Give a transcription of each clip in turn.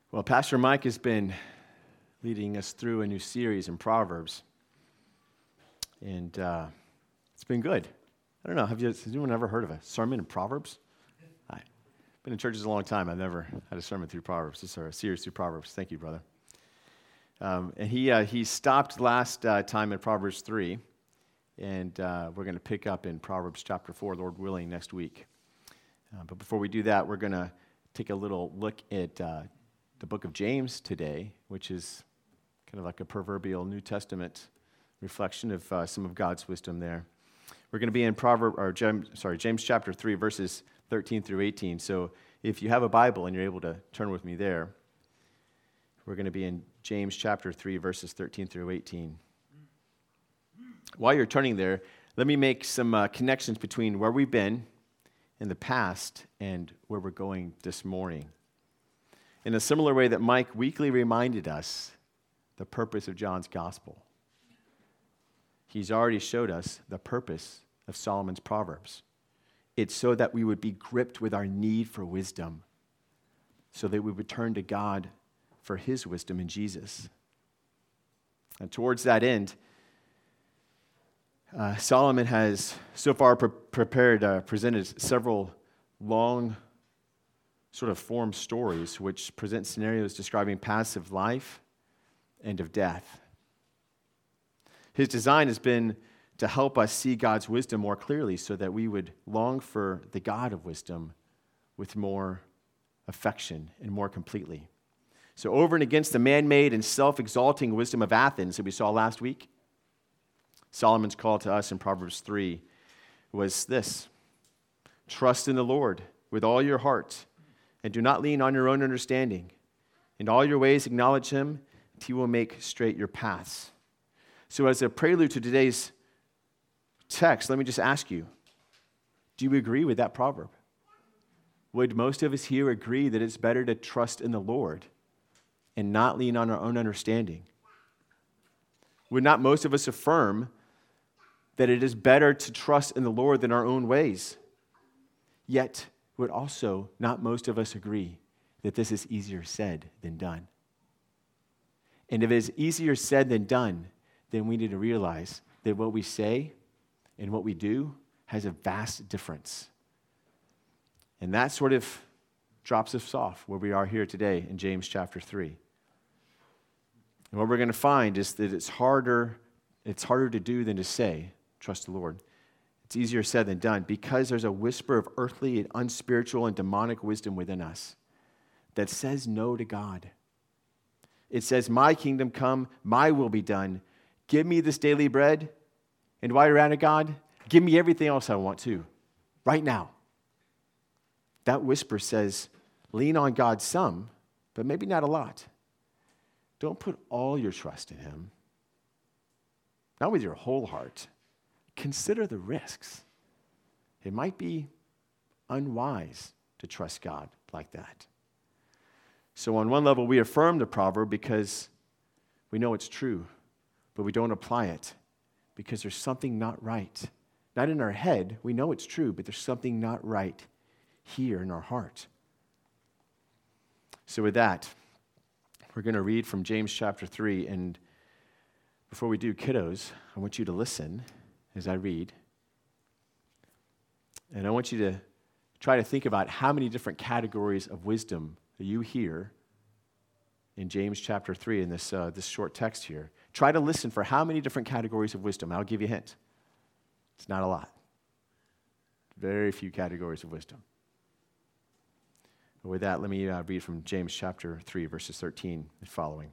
Well, Pastor Mike has been leading us through a new series in Proverbs, and it's been good. I don't know, has anyone ever heard of a sermon in Proverbs? I've been in churches a long time. I've never had a sermon through Proverbs, or a series through Proverbs. Thank you, brother. And he stopped last time in Proverbs 3, and we're going to pick up in Proverbs chapter 4, Lord willing, next week. But before we do that, we're going to take a little look at the book of James today, which is kind of like a proverbial New Testament reflection of some of God's wisdom there. We're going to be in James chapter 3, verses 13 through 18. So if you have a Bible and you're able to turn with me there, we're going to be in James chapter 3, verses 13 through 18. While you're turning there, let me make some connections between where we've been in the past and where we're going this morning. In a similar way that Mike weekly reminded us the purpose of John's gospel, he's already showed us the purpose of Solomon's Proverbs. It's so that we would be gripped with our need for wisdom, so that we would turn to God for his wisdom in Jesus. And towards that end, Solomon has so far presented several long sort of form stories which present scenarios describing paths of life and of death. His design has been to help us see God's wisdom more clearly so that we would long for the God of wisdom with more affection and more completely. So over and against the man-made and self-exalting wisdom of Athens that we saw last week, Solomon's call to us in Proverbs 3 was this: trust in the Lord with all your heart, and do not lean on your own understanding. In all your ways acknowledge him, and he will make straight your paths. So as a prelude to today's text, let me just ask you, do you agree with that proverb? Would most of us here agree that it's better to trust in the Lord and not lean on our own understanding? Would not most of us affirm that it is better to trust in the Lord than our own ways? Yet, would also not most of us agree that this is easier said than done? And if it is easier said than done, then we need to realize that what we say and what we do has a vast difference. And that sort of drops us off where we are here today in James chapter 3. And what we're going to find is that it's harder to do than to say, trust the Lord. It's easier said than done because there's a whisper of earthly and unspiritual and demonic wisdom within us that says no to God. It says, my kingdom come, my will be done. Give me this daily bread. And while you're at it, God, give me everything else I want to, right now. That whisper says, lean on God some, but maybe not a lot. Don't put all your trust in him, not with your whole heart. Consider the risks. It might be unwise to trust God like that. So on one level, we affirm the proverb because we know it's true, but we don't apply it because there's something not right. Not in our head, we know it's true, but there's something not right here in our heart. So with that, we're going to read from James chapter 3, and before we do, kiddos, I want you to listen as I read. And I want you to try to think about how many different categories of wisdom that you hear in James chapter 3 in this short text here. Try to listen for how many different categories of wisdom. I'll give you a hint. It's not a lot. Very few categories of wisdom. With that, let me read from James chapter 3, verses 13 and following.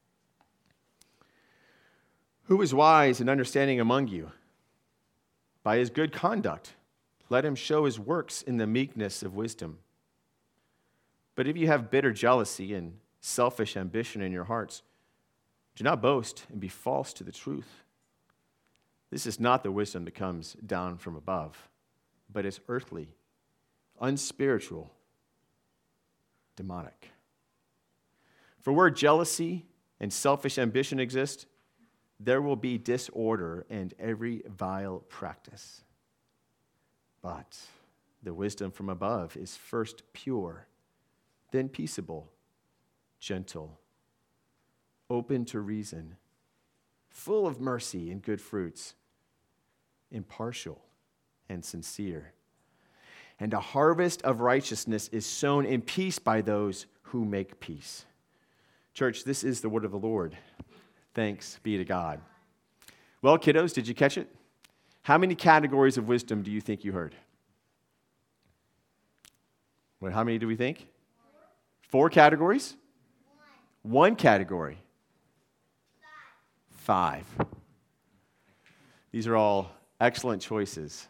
Who is wise and understanding among you? By his good conduct, let him show his works in the meekness of wisdom. But if you have bitter jealousy and selfish ambition in your hearts, do not boast and be false to the truth. This is not the wisdom that comes down from above, but is earthly, unspiritual, demonic. For where jealousy and selfish ambition exist, there will be disorder and every vile practice. But the wisdom from above is first pure, then peaceable, gentle, open to reason, full of mercy and good fruits, impartial and sincere. And a harvest of righteousness is sown in peace by those who make peace. Church, this is the word of the Lord. Thanks be to God. Well, kiddos, did you catch it? How many categories of wisdom do you think you heard? Well, how many do we think? 4 categories? 1 category. 5. These are all excellent choices.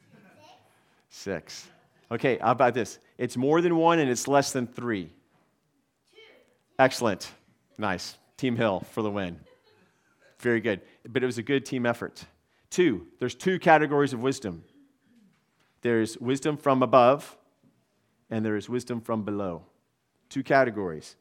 6. Okay, how about this? It's more than 1 and it's less than 3. 2. Excellent. Nice. Team Hill for the win. Very good. But it was a good team effort. 2. There's 2 categories of wisdom. There's wisdom from above and there is wisdom from below. 2 categories.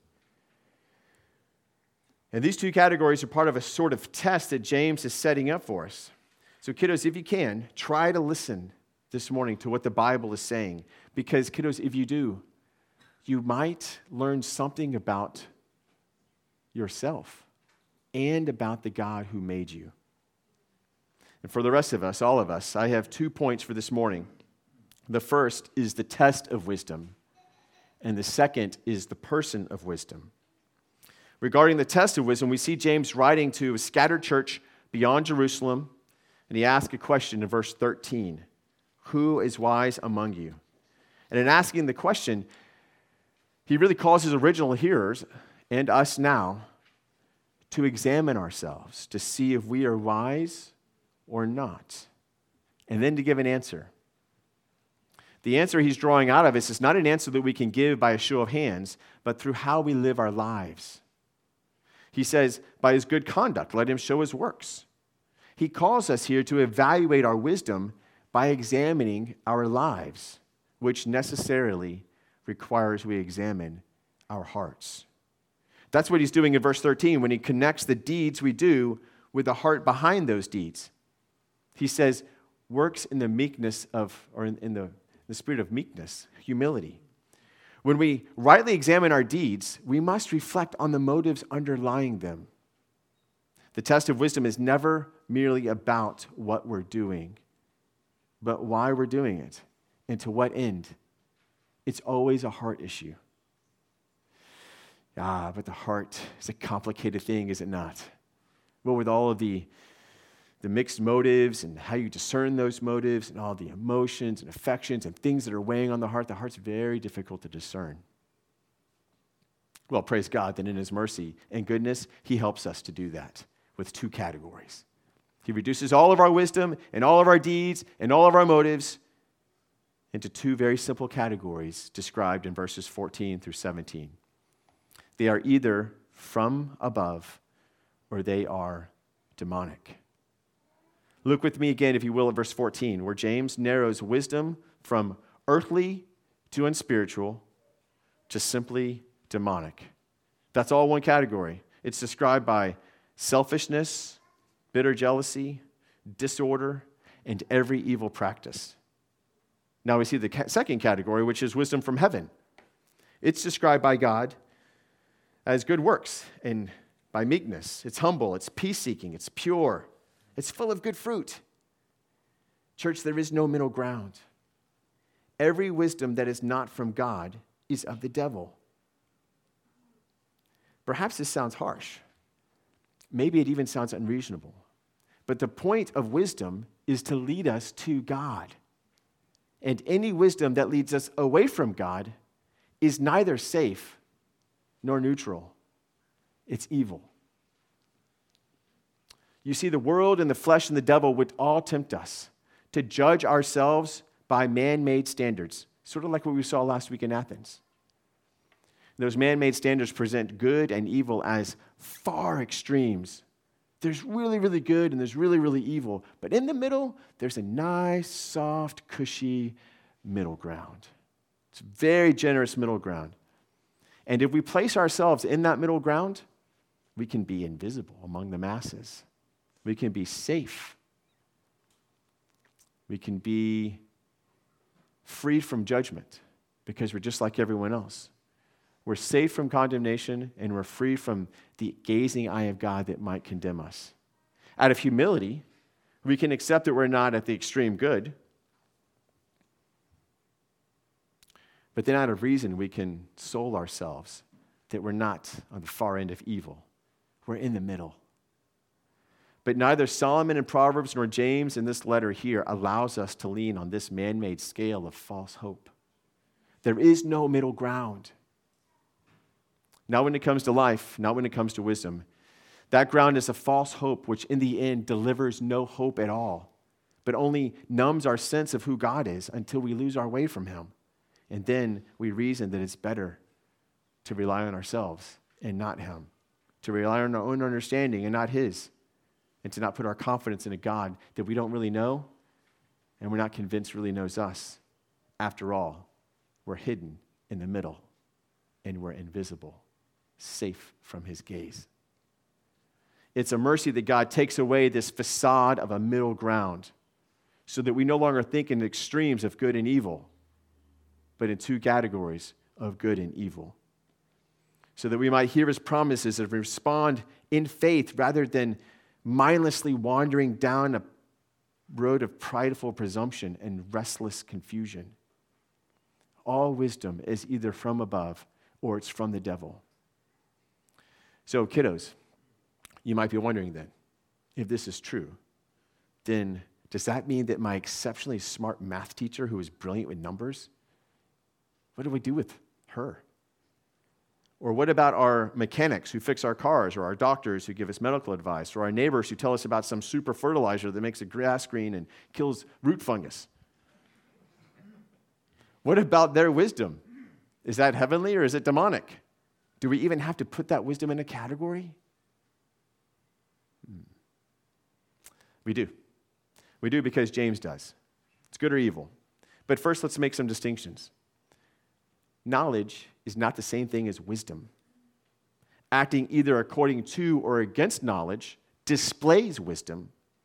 And these 2 categories are part of a sort of test that James is setting up for us. So kiddos, if you can, try to listen this morning to what the Bible is saying. Because kiddos, if you do, you might learn something about yourself and about the God who made you. And for the rest of us, all of us, I have 2 points for this morning. The first is the test of wisdom, and the second is the person of wisdom. Regarding the test of wisdom, we see James writing to a scattered church beyond Jerusalem, and he asks a question in verse 13. Who is wise among you? And in asking the question, he really calls his original hearers and us now to examine ourselves, to see if we are wise or not, and then to give an answer. The answer he's drawing out of this is not an answer that we can give by a show of hands, but through how we live our lives. He says, by his good conduct, let him show his works. He calls us here to evaluate our wisdom by examining our lives, which necessarily requires we examine our hearts. That's what he's doing in verse 13 when he connects the deeds we do with the heart behind those deeds. He says, works in the meekness of, or in the spirit of meekness, humility. When we rightly examine our deeds, we must reflect on the motives underlying them. The test of wisdom is never merely about what we're doing, but why we're doing it and to what end. It's always a heart issue. But the heart is a complicated thing, is it not? Well, with all of the mixed motives and how you discern those motives and all the emotions and affections and things that are weighing on the heart's very difficult to discern. Well, praise God that in his mercy and goodness, he helps us to do that with 2 categories. He reduces all of our wisdom and all of our deeds and all of our motives into 2 very simple categories described in verses 14 through 17. They are either from above or they are demonic. Look with me again, if you will, at verse 14, where James narrows wisdom from earthly to unspiritual to simply demonic. That's all 1 category. It's described by selfishness, bitter jealousy, disorder, and every evil practice. Now we see the second category, which is wisdom from heaven. It's described by God as good works and by meekness. It's humble, it's peace-seeking, it's pure, it's full of good fruit. Church, there is no middle ground. Every wisdom that is not from God is of the devil. Perhaps this sounds harsh. Maybe it even sounds unreasonable. But the point of wisdom is to lead us to God. And any wisdom that leads us away from God is neither safe nor neutral. It's evil. You see, the world and the flesh and the devil would all tempt us to judge ourselves by man-made standards, sort of like what we saw last week in Athens. Those man-made standards present good and evil as far extremes. There's really, really good and there's really, really evil. But in the middle, there's a nice, soft, cushy middle ground. It's a very generous middle ground. And if we place ourselves in that middle ground, we can be invisible among the masses. We can be safe. We can be freed from judgment because we're just like everyone else. We're safe from condemnation, and we're free from the gazing eye of God that might condemn us. Out of humility, we can accept that we're not at the extreme good, but then out of reason, we can console ourselves that we're not on the far end of evil. We're in the middle. But neither Solomon in Proverbs nor James in this letter here allows us to lean on this man-made scale of false hope. There is no middle ground. Not when it comes to life, not when it comes to wisdom. That ground is a false hope, which in the end delivers no hope at all, but only numbs our sense of who God is until we lose our way from him. And then we reason that it's better to rely on ourselves and not him, to rely on our own understanding and not his, and to not put our confidence in a God that we don't really know and we're not convinced really knows us. After all, we're hidden in the middle and we're invisible, safe from his gaze. It's a mercy that God takes away this facade of a middle ground so that we no longer think in extremes of good and evil, but in two categories of good and evil. So that we might hear his promises and respond in faith rather than mindlessly wandering down a road of prideful presumption and restless confusion. All wisdom is either from above or it's from the devil. So, kiddos, you might be wondering then, if this is true, then does that mean that my exceptionally smart math teacher who is brilliant with numbers, what do we do with her? Or what about our mechanics who fix our cars, or our doctors who give us medical advice, or our neighbors who tell us about some super fertilizer that makes the grass green and kills root fungus? What about their wisdom? Is that heavenly or is it demonic? Do we even have to put that wisdom in a category? We do. We do because James does. It's good or evil. But first, let's make some distinctions. Knowledge is not the same thing as wisdom. Acting either according to or against knowledge displays wisdom,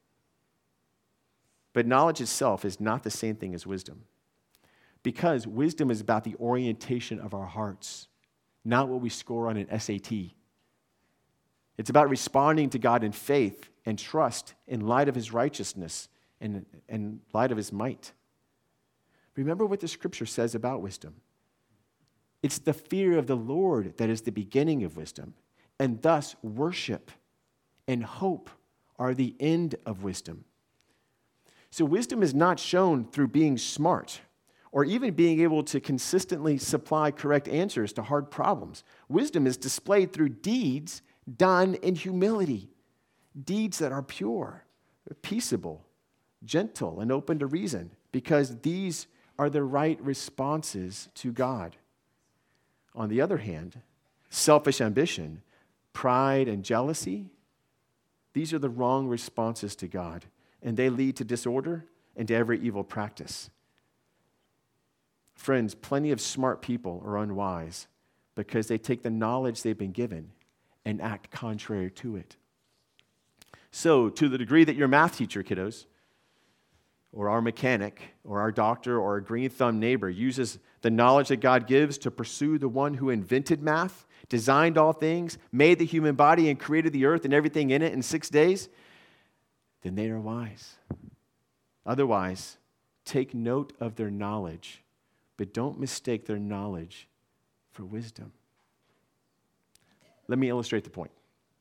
but knowledge itself is not the same thing as wisdom. Because wisdom is about the orientation of our hearts, not what we score on an SAT. It's about responding to God in faith and trust in light of his righteousness and in light of his might. Remember what the scripture says about wisdom. It's the fear of the Lord that is the beginning of wisdom, and thus worship and hope are the end of wisdom. So wisdom is not shown through being smart or even being able to consistently supply correct answers to hard problems. Wisdom is displayed through deeds done in humility, deeds that are pure, peaceable, gentle, and open to reason, because these are the right responses to God. On the other hand, selfish ambition, pride, and jealousy, these are the wrong responses to God, and they lead to disorder and to every evil practice. Friends, plenty of smart people are unwise because they take the knowledge they've been given and act contrary to it. So, to the degree that your math teacher, kiddos, or our mechanic, or our doctor, or our green-thumb neighbor uses the knowledge that God gives to pursue the one who invented math, designed all things, made the human body, and created the earth and everything in it in 6 days, then they are wise. Otherwise, take note of their knowledge, but don't mistake their knowledge for wisdom. Let me illustrate the point.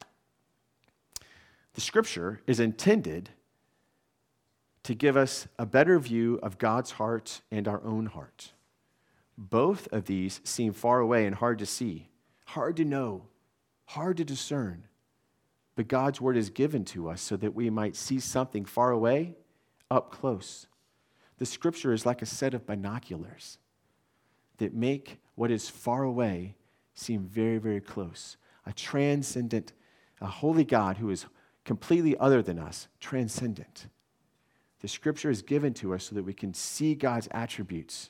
The scripture is intended to give us a better view of God's heart and our own heart. Both of these seem far away and hard to see, hard to know, hard to discern. But God's word is given to us so that we might see something far away up close. The scripture is like a set of binoculars that make what is far away seem very, very close. A transcendent, a holy God who is completely other than us, transcendent. The scripture is given to us so that we can see God's attributes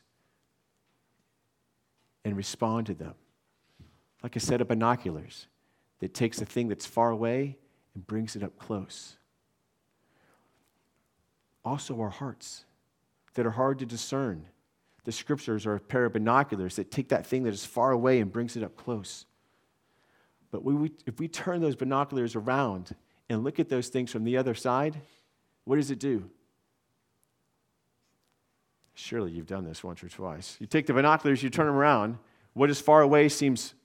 and respond to them. Like a set of binoculars that takes a thing that's far away and brings it up close. Also our hearts that are hard to discern, The scriptures are a pair of binoculars that take that thing that is far away and brings it up close. But if we turn those binoculars around and look at those things from the other side, what does it do? Surely you've done this once or twice. You take the binoculars, you turn them around. What is far away seems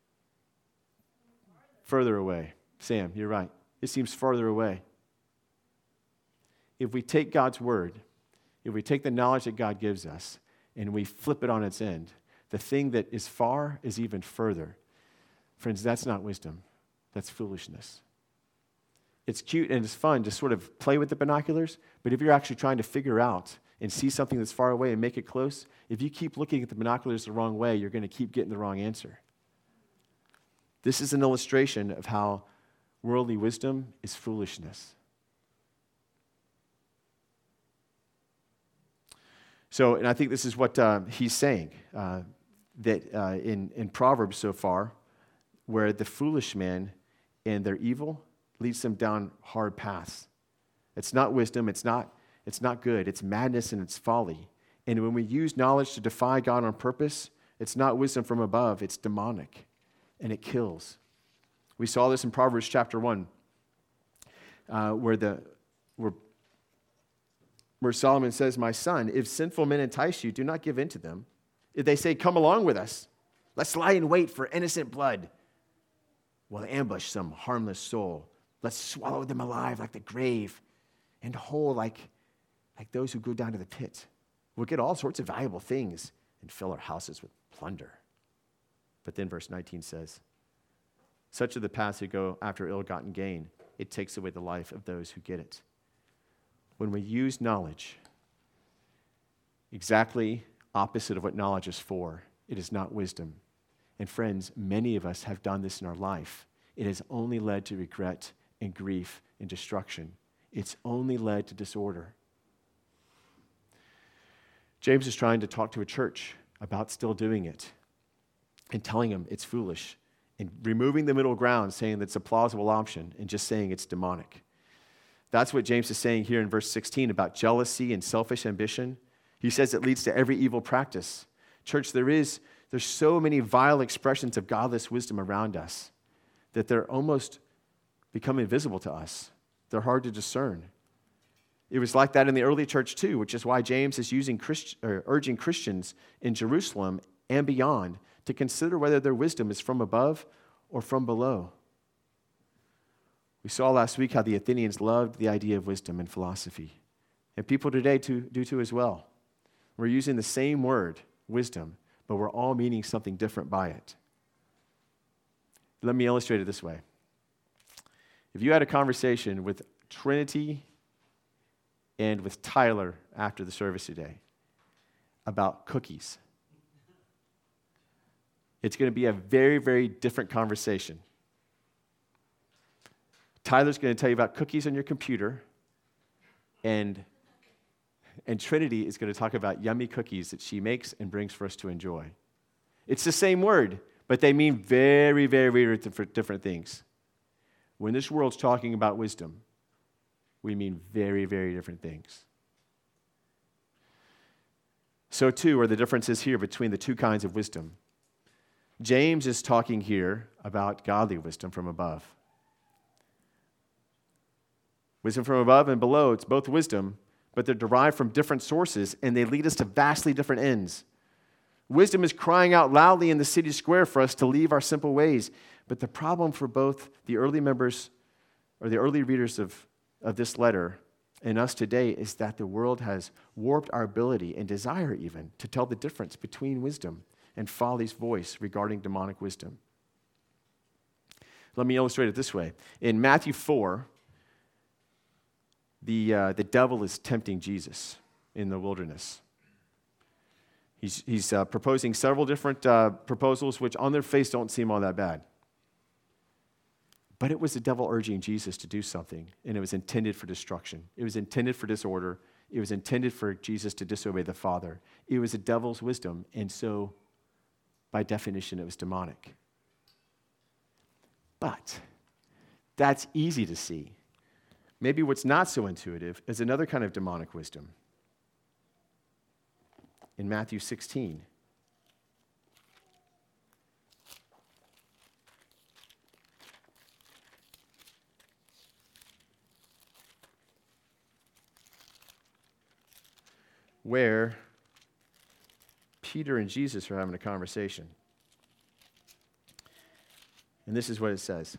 further away. Sam, you're right. It seems farther away. If we take God's word, if we take the knowledge that God gives us, and we flip it on its end, the thing that is far is even further. Friends, that's not wisdom. That's foolishness. It's cute and it's fun to sort of play with the binoculars, but if you're actually trying to figure out and see something that's far away and make it close, if you keep looking at the binoculars the wrong way, you're going to keep getting the wrong answer. This is an illustration of how worldly wisdom is foolishness. So, and I think this is what he's saying, that in Proverbs so far, where the foolish man and their evil leads them down hard paths. It's not wisdom, it's not good, it's madness and it's folly. And when we use knowledge to defy God on purpose, it's not wisdom from above, it's demonic, and it kills. We saw this in Proverbs chapter 1, where Solomon says, "My son, if sinful men entice you, do not give in to them. If they say, 'Come along with us, let's lie in wait for innocent blood. We'll ambush some harmless soul. Let's swallow them alive like the grave, and whole like those who go down to the pit. We'll get all sorts of valuable things and fill our houses with plunder.'" But then verse 19 says, "Such are the paths who go after ill-gotten gain. It takes away the life of those who get it." When we use knowledge, exactly opposite of what knowledge is for, it is not wisdom. And friends, many of us have done this in our life. It has only led to regret and grief and destruction. It's only led to disorder. James is trying to talk to a church about still doing it and telling them it's foolish and removing the middle ground, saying that it's a plausible option and just saying it's demonic. That's what James is saying here in verse 16 about jealousy and selfish ambition. He says it leads to every evil practice. Church, there's so many vile expressions of godless wisdom around us that they're almost become invisible to us. They're hard to discern. It was like that in the early church too, which is why James is urging Christians in Jerusalem and beyond to consider whether their wisdom is from above or from below. We saw last week how the Athenians loved the idea of wisdom and philosophy. And people today do too as well. We're using the same word, wisdom, but we're all meaning something different by it. Let me illustrate it this way. If you had a conversation with Trinity and with Tyler after the service today about cookies, it's going to be a very, very different conversation. Tyler's going to tell you about cookies on your computer, and Trinity is going to talk about yummy cookies that she makes and brings for us to enjoy. It's the same word, but they mean very, very, very different things. When this world's talking about wisdom, we mean very, very different things. So too are the differences here between the two kinds of wisdom. James is talking here about godly wisdom from above. Wisdom from above and below, it's both wisdom, but they're derived from different sources, and they lead us to vastly different ends. Wisdom is crying out loudly in the city square for us to leave our simple ways. But the problem for both the early members or the early readers of this letter and us today is that the world has warped our ability and desire even to tell the difference between wisdom and folly's voice regarding demonic wisdom. Let me illustrate it this way. In Matthew 4, the devil is tempting Jesus in the wilderness. He's proposing several different proposals, which on their face don't seem all that bad. But it was the devil urging Jesus to do something, and it was intended for destruction. It was intended for disorder. It was intended for Jesus to disobey the Father. It was the devil's wisdom, and so, by definition, it was demonic. But that's easy to see. Maybe what's not so intuitive is another kind of demonic wisdom. in Matthew 16. Where Peter and Jesus are having a conversation. And this is what it says.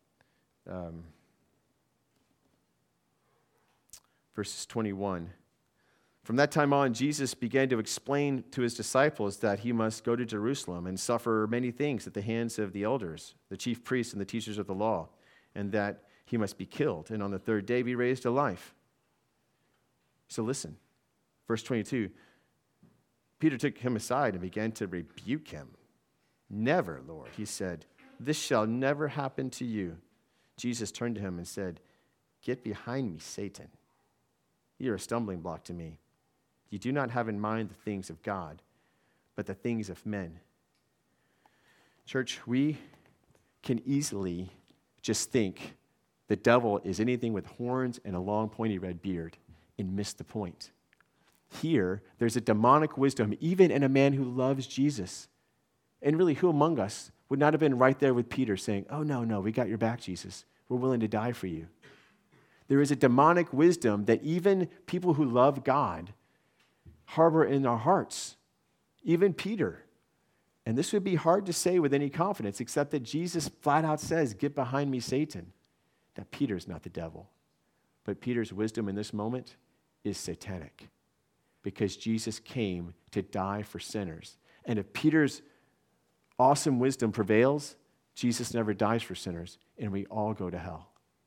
Verses 21. From that time on, Jesus began to explain to his disciples that he must go to Jerusalem and suffer many things at the hands of the elders, the chief priests, and the teachers of the law, and that he must be killed, and on the third day be raised to life. So listen, verse 22, Peter took him aside and began to rebuke him. Never, Lord, he said, this shall never happen to you. Jesus turned to him and said, get behind me, Satan. You're a stumbling block to me. You do not have in mind the things of God, but the things of men. Church, we can easily just think the devil is anything with horns and a long pointy red beard and miss the point. Here, there's a demonic wisdom, even in a man who loves Jesus. And really, who among us would not have been right there with Peter saying, oh, no, we got your back, Jesus. We're willing to die for you. There is a demonic wisdom that even people who love God harbor in our hearts, even Peter. And this would be hard to say with any confidence, except that Jesus flat out says, get behind me, Satan. That Peter's not the devil. But Peter's wisdom in this moment is satanic, because Jesus came to die for sinners. And if Peter's awesome wisdom prevails, Jesus never dies for sinners, and we all go to hell.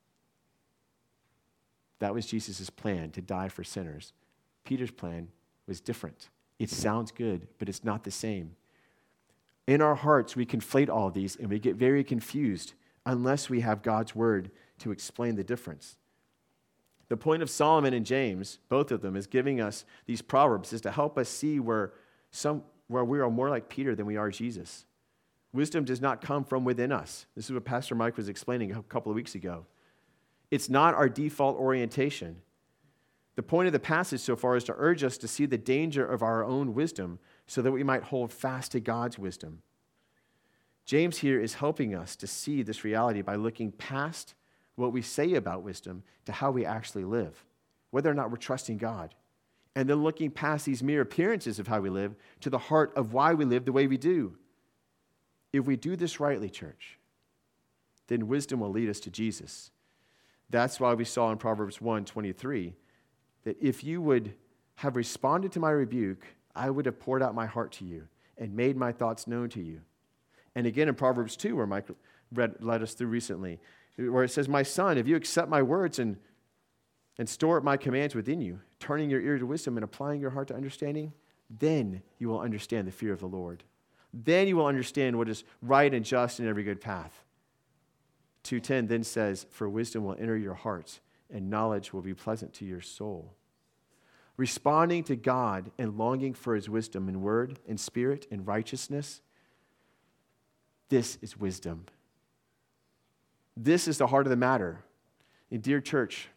That was Jesus' plan, to die for sinners. Peter's plan was different. It sounds good, but it's not the same. In our hearts, we conflate all of these, and we get very confused unless we have God's word to explain the difference. The point of Solomon and James, both of them, is giving us these proverbs is to help us see where we are more like Peter than we are Jesus. Wisdom does not come from within us. This is what Pastor Mike was explaining a couple of weeks ago. It's not our default orientation. The point of the passage so far is to urge us to see the danger of our own wisdom so that we might hold fast to God's wisdom. James here is helping us to see this reality by looking past what we say about wisdom to how we actually live, whether or not we're trusting God, and then looking past these mere appearances of how we live to the heart of why we live the way we do. If we do this rightly, church, then wisdom will lead us to Jesus. That's why we saw in Proverbs 1:23 that if you would have responded to my rebuke, I would have poured out my heart to you and made my thoughts known to you. And again in Proverbs 2, where Mike led us through recently, where it says, my son, if you accept my words and store up my commands within you, turning your ear to wisdom and applying your heart to understanding, then you will understand the fear of the Lord. Then you will understand what is right and just in every good path. 2:10 then says, for wisdom will enter your heart, and knowledge will be pleasant to your soul. Responding to God and longing for his wisdom in word and spirit and righteousness, this is wisdom. This is the heart of the matter. And dear church,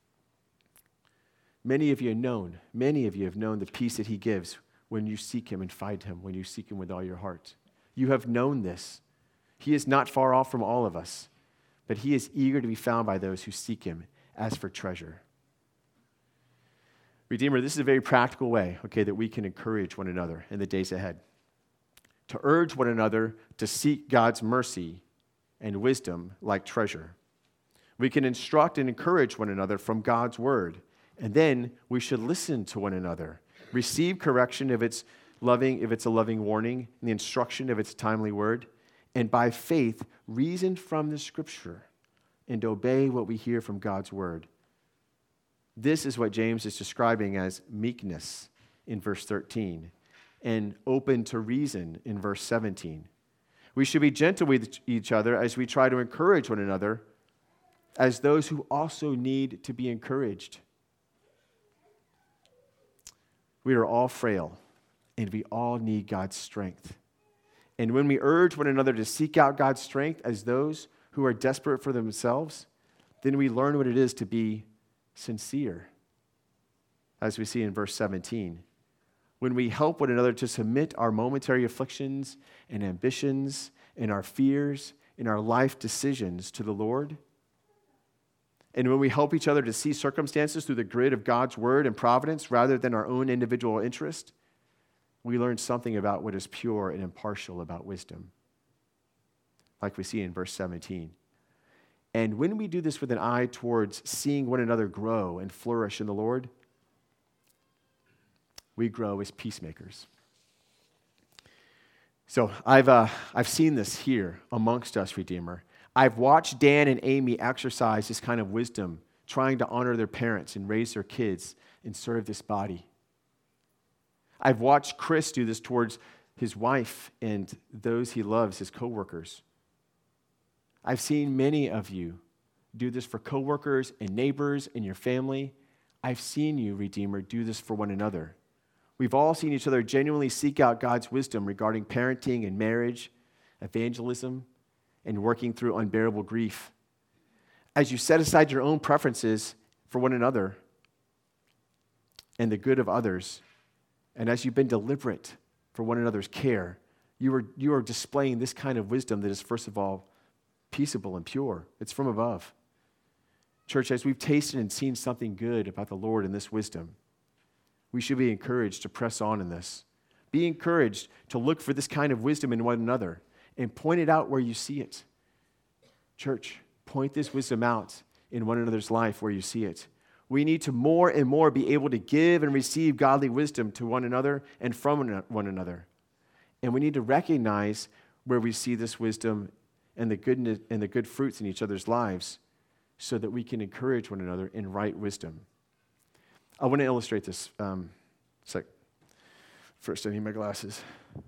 many of you have known the peace that he gives when you seek him and find him, when you seek him with all your heart. You have known this. He is not far off from all of us, but he is eager to be found by those who seek him as for treasure. Redeemer, this is a very practical way, that we can encourage one another in the days ahead. To urge one another to seek God's mercy and wisdom like treasure. We can instruct and encourage one another from God's word, and then we should listen to one another. Receive correction if it's a loving warning, and the instruction if it's a timely word, and by faith reason from the scripture and obey what we hear from God's word. This is what James is describing as meekness in verse 13 and open to reason in verse 17. We should be gentle with each other as we try to encourage one another as those who also need to be encouraged. We are all frail, and we all need God's strength. And when we urge one another to seek out God's strength as those who are desperate for themselves, then we learn what it is to be sincere. As we see in verse 17, when we help one another to submit our momentary afflictions and ambitions and our fears and our life decisions to the Lord, and when we help each other to see circumstances through the grid of God's word and providence rather than our own individual interest, we learn something about what is pure and impartial about wisdom, like we see in verse 17. And when we do this with an eye towards seeing one another grow and flourish in the Lord, we grow as peacemakers. So I've seen this here amongst us, Redeemer. I've watched Dan and Amy exercise this kind of wisdom, trying to honor their parents and raise their kids and serve this body. I've watched Chris do this towards his wife and those he loves, his coworkers. I've seen many of you do this for coworkers and neighbors and your family. I've seen you, Redeemer, do this for one another. We've all seen each other genuinely seek out God's wisdom regarding parenting and marriage, evangelism, and working through unbearable grief. As you set aside your own preferences for one another and the good of others, and as you've been deliberate for one another's care, you are displaying this kind of wisdom that is, first of all, peaceable and pure. It's from above. Church, as we've tasted and seen something good about the Lord in this wisdom, we should be encouraged to press on in this. Be encouraged to look for this kind of wisdom in one another and point it out where you see it. Church, point this wisdom out in one another's life where you see it. We need to more and more be able to give and receive godly wisdom to one another and from one another. And we need to recognize where we see this wisdom and the goodness and the good fruits in each other's lives so that we can encourage one another in right wisdom. I want to illustrate this. First, I need my glasses.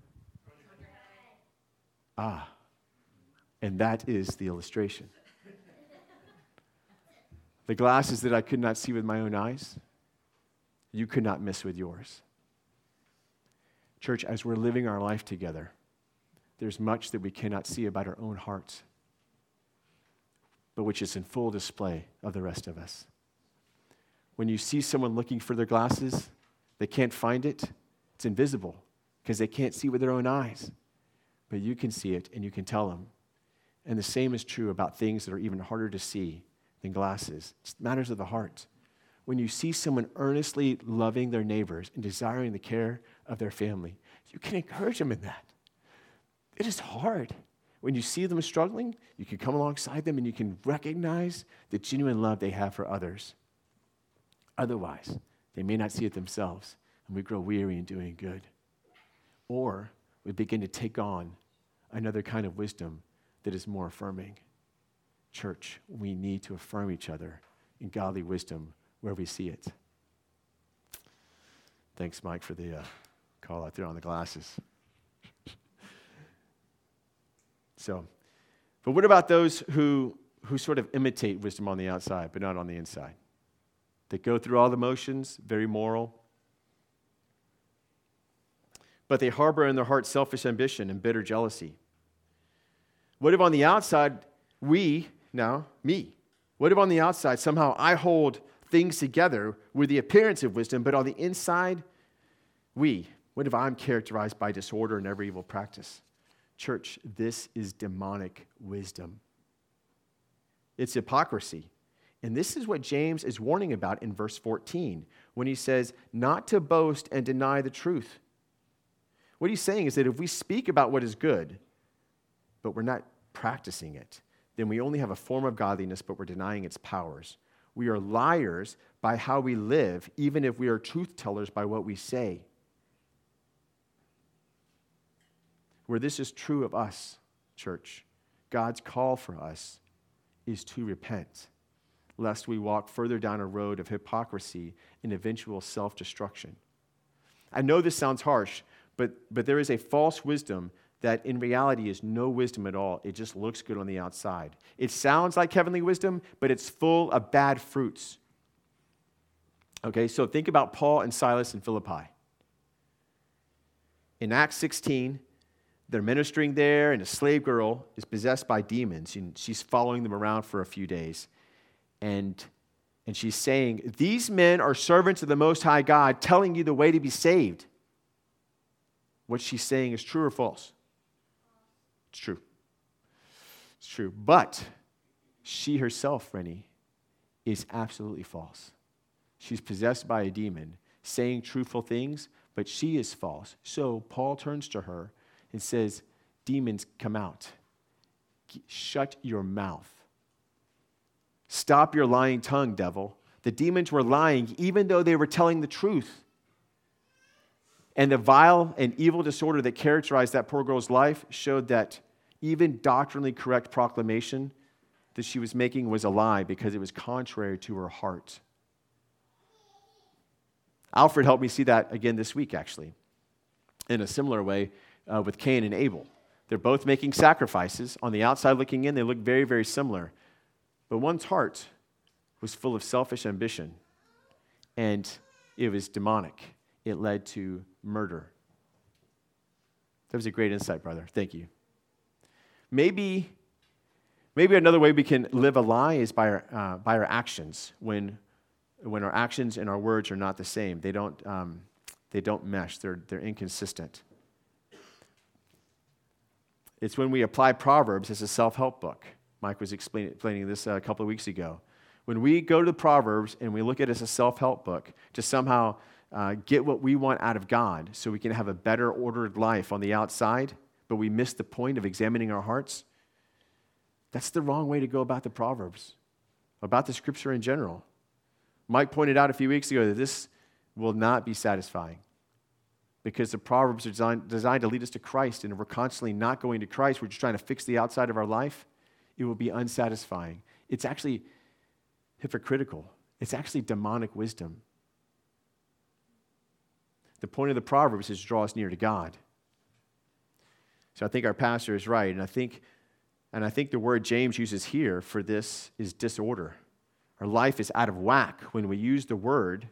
And that is the illustration. The glasses that I could not see with my own eyes, you could not miss with yours. Church, as we're living our life together, there's much that we cannot see about our own hearts, but which is in full display of the rest of us. When you see someone looking for their glasses, they can't find it, it's invisible because they can't see with their own eyes. But you can see it and you can tell them. And the same is true about things that are even harder to see than glasses. It's matters of the heart. When you see someone earnestly loving their neighbors and desiring the care of their family, you can encourage them in that. It is hard. When you see them struggling, you can come alongside them and you can recognize the genuine love they have for others. Otherwise, they may not see it themselves, and we grow weary in doing good. Or we begin to take on another kind of wisdom that is more affirming. Church, we need to affirm each other in godly wisdom where we see it. Thanks, Mike, for the call out there on the glasses. But what about those who sort of imitate wisdom on the outside, but not on the inside? They go through all the motions, very moral, but they harbor in their heart selfish ambition and bitter jealousy. What if on the outside, me, what if on the outside somehow I hold things together with the appearance of wisdom, but on the inside, what if I'm characterized by disorder and every evil practice? Church, this is demonic wisdom. It's hypocrisy. And this is what James is warning about in verse 14 when he says, not to boast and deny the truth. What he's saying is that if we speak about what is good, but we're not practicing it, then we only have a form of godliness, but we're denying its powers. We are liars by how we live, even if we are truth tellers by what we say. Where this is true of us, church, God's call for us is to repent, lest we walk further down a road of hypocrisy and eventual self-destruction. I know this sounds harsh, but there is a false wisdom that in reality is no wisdom at all. It just looks good on the outside. It sounds like heavenly wisdom, but it's full of bad fruits. Okay, so think about Paul and Silas in Philippi. In Acts 16, they're ministering there, and a slave girl is possessed by demons, and she's following them around for a few days. And she's saying, these men are servants of the Most High God, telling you the way to be saved. what she's saying is true or false? It's true. It's true. But she herself, Rennie, is absolutely false. She's possessed by a demon, saying truthful things, but she is false. So Paul turns to her and says, demons, come out. Shut your mouth. Stop your lying tongue, devil. The demons were lying even though they were telling the truth. And the vile and evil disorder that characterized that poor girl's life showed that even doctrinally correct proclamation that she was making was a lie because it was contrary to her heart. Alfred helped me see that again this week, actually, in a similar way with Cain and Abel. They're both making sacrifices. On the outside looking in, they look very, very similar. But one's heart was full of selfish ambition, and it was demonic. It led to murder. That was a great insight, brother. Thank you. Maybe another way we can live a lie is by our actions. When our actions and our words are not the same, they don't mesh. They're inconsistent. It's when we apply Proverbs as a self-help book. Mike was explaining this a couple of weeks ago. When we go to the Proverbs and we look at it as a self-help book to somehow get what we want out of God so we can have a better ordered life on the outside, but we miss the point of examining our hearts, that's the wrong way to go about the Proverbs, about the Scripture in general. Mike pointed out a few weeks ago that this will not be satisfying because the Proverbs are designed to lead us to Christ, and if we're constantly not going to Christ, we're just trying to fix the outside of our life, it will be unsatisfying. It's actually hypocritical. It's actually demonic wisdom. The point of the Proverbs is to draw us near to God. So I think our pastor is right, and I think the word James uses here for this is disorder. Our life is out of whack when we use the word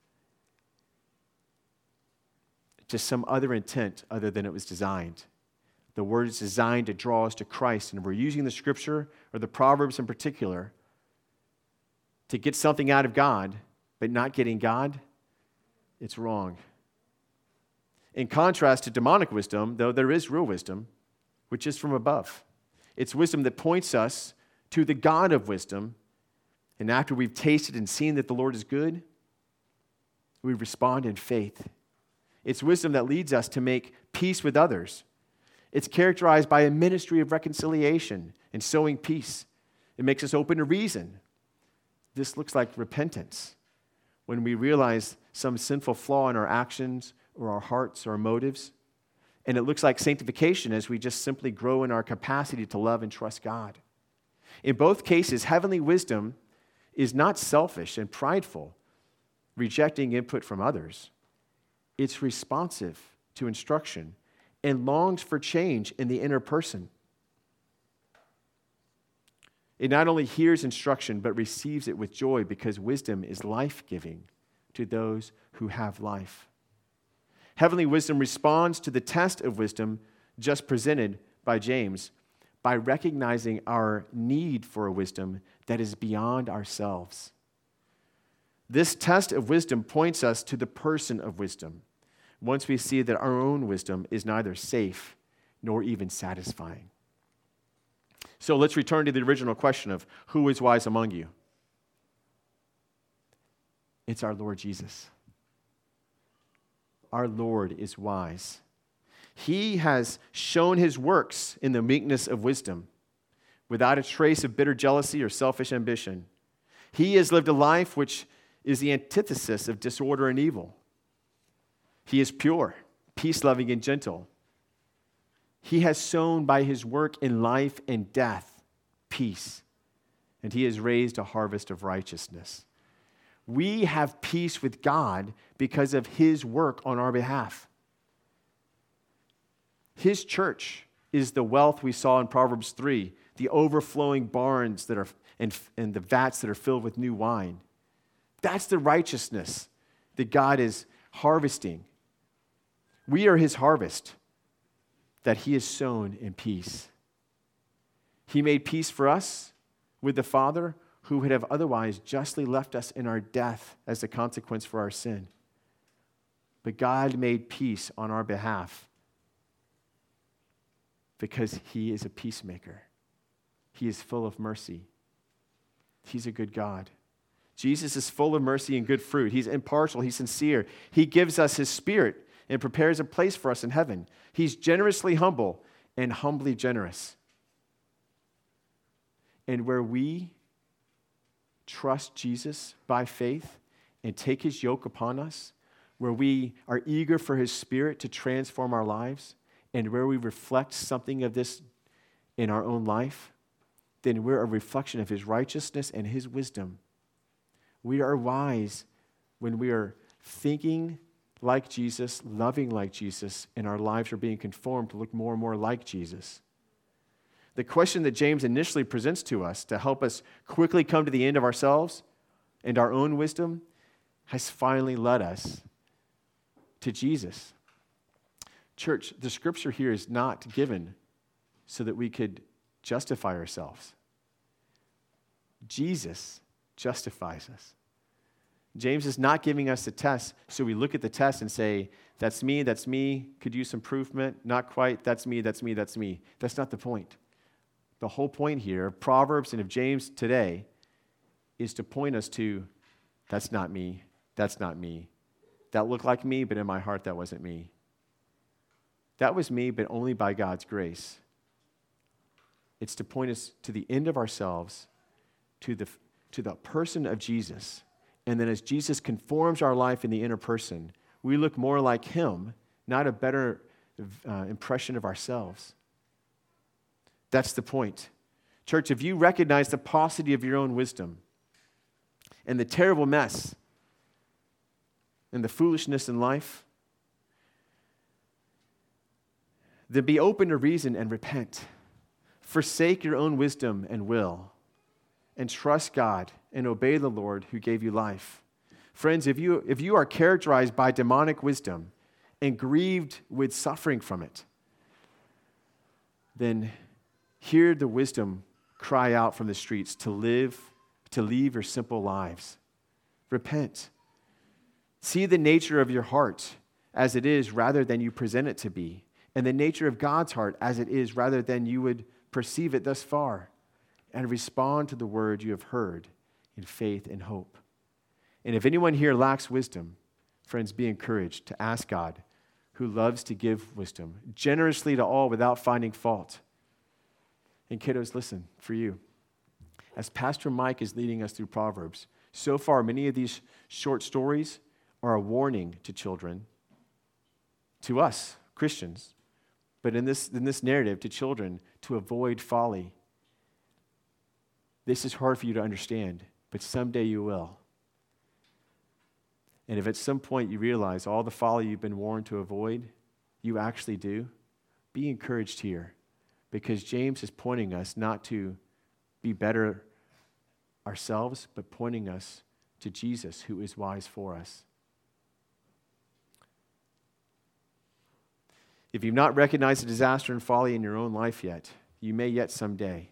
to some other intent other than it was designed. The word is designed to draw us to Christ, and if we're using the Scripture, or the Proverbs in particular, to get something out of God, but not getting God, it's wrong. In contrast to demonic wisdom, though, there is real wisdom, which is from above. It's wisdom that points us to the God of wisdom, and after we've tasted and seen that the Lord is good, we respond in faith. It's wisdom that leads us to make peace with others. It's characterized by a ministry of reconciliation and sowing peace. It makes us open to reason. This looks like repentance. When we realize some sinful flaw in our actions or our hearts or our motives. And it looks like sanctification as we just simply grow in our capacity to love and trust God. In both cases, heavenly wisdom is not selfish and prideful, rejecting input from others. It's responsive to instruction and longs for change in the inner person. It not only hears instruction, but receives it with joy because wisdom is life-giving to those who have life. Heavenly wisdom responds to the test of wisdom just presented by James by recognizing our need for a wisdom that is beyond ourselves. This test of wisdom points us to the person of wisdom once we see that our own wisdom is neither safe nor even satisfying. So let's return to the original question of who is wise among you? It's our Lord Jesus. Our Lord is wise. He has shown his works in the meekness of wisdom, without a trace of bitter jealousy or selfish ambition. He has lived a life which is the antithesis of disorder and evil. He is pure, peace-loving, and gentle. He has sown by his work in life and death peace, and he has raised a harvest of righteousness. We have peace with God because of his work on our behalf. His church is the wealth we saw in Proverbs 3, the overflowing barns that are and the vats that are filled with new wine. That's the righteousness that God is harvesting. We are his harvest that he has sown in peace. He made peace for us with the Father, who would have otherwise justly left us in our death as the consequence for our sin. But God made peace on our behalf because he is a peacemaker. He is full of mercy. He's a good God. Jesus is full of mercy and good fruit. He's impartial. He's sincere. He gives us his Spirit and prepares a place for us in heaven. He's generously humble and humbly generous. And where we trust Jesus by faith and take his yoke upon us, where we are eager for his Spirit to transform our lives, and where we reflect something of this in our own life, then we're a reflection of his righteousness and his wisdom. We are wise when we are thinking like Jesus, loving like Jesus, and our lives are being conformed to look more and more like Jesus. The question that James initially presents to us to help us quickly come to the end of ourselves and our own wisdom has finally led us to Jesus. Church, the scripture here is not given so that we could justify ourselves. Jesus justifies us. James is not giving us a test so we look at the test and say, that's me, could use some improvement, not quite, that's me. That's not the point. The whole point here of Proverbs and of James today is to point us to, that's not me. That looked like me, but in my heart that wasn't me. That was me, but only by God's grace. It's to point us to the end of ourselves, to the person of Jesus. And then as Jesus conforms our life in the inner person, we look more like him, not a better impression of ourselves. That's the point. Church, if you recognize the paucity of your own wisdom and the terrible mess and the foolishness in life, then be open to reason and repent. Forsake your own wisdom and will, and trust God and obey the Lord who gave you life. Friends, if you are characterized by demonic wisdom and grieved with suffering from it, then hear the wisdom cry out from the streets to leave your simple lives. Repent. See the nature of your heart as it is rather than you present it to be, and the nature of God's heart as it is rather than you would perceive it thus far, and respond to the word you have heard in faith and hope. And if anyone here lacks wisdom, friends, be encouraged to ask God, who loves to give wisdom, generously to all without finding fault. And kiddos, listen, for you, as Pastor Mike is leading us through Proverbs, so far many of these short stories are a warning to children, to us, Christians, but in this narrative, to children, to avoid folly. This is hard for you to understand, but someday you will. And if at some point you realize all the folly you've been warned to avoid, you actually do, be encouraged here, because James is pointing us not to be better ourselves, but pointing us to Jesus, who is wise for us. If you've not recognized the disaster and folly in your own life yet, you may yet someday.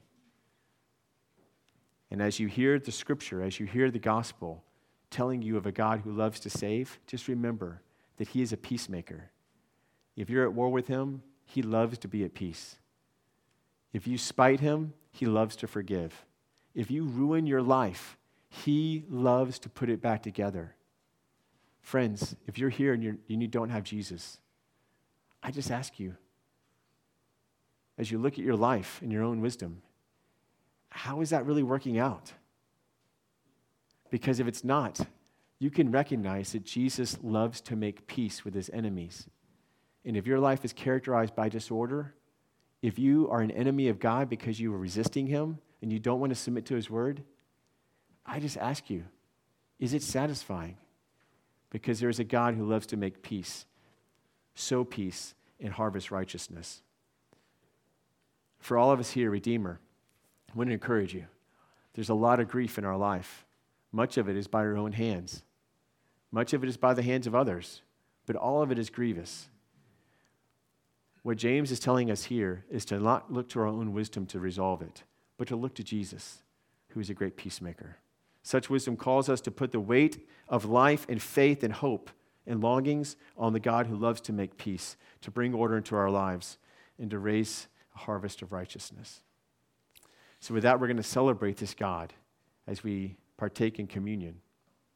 And as you hear the scripture, as you hear the gospel telling you of a God who loves to save, just remember that he is a peacemaker. If you're at war with him, he loves to be at peace. If you spite him, he loves to forgive. If you ruin your life, he loves to put it back together. Friends, if you're here and you don't have Jesus, I just ask you, as you look at your life and your own wisdom, how is that really working out? Because if it's not, you can recognize that Jesus loves to make peace with his enemies. And if your life is characterized by disorder, if you are an enemy of God because you are resisting him and you don't want to submit to his word, I just ask you, is it satisfying? Because there is a God who loves to make peace, sow peace, and harvest righteousness. For all of us here, Redeemer, I want to encourage you. There's a lot of grief in our life. Much of it is by our own hands. Much of it is by the hands of others. But all of it is grievous. What James is telling us here is to not look to our own wisdom to resolve it, but to look to Jesus, who is a great peacemaker. Such wisdom calls us to put the weight of life and faith and hope and longings on the God who loves to make peace, to bring order into our lives, and to raise a harvest of righteousness. So with that, we're going to celebrate this God as we partake in communion.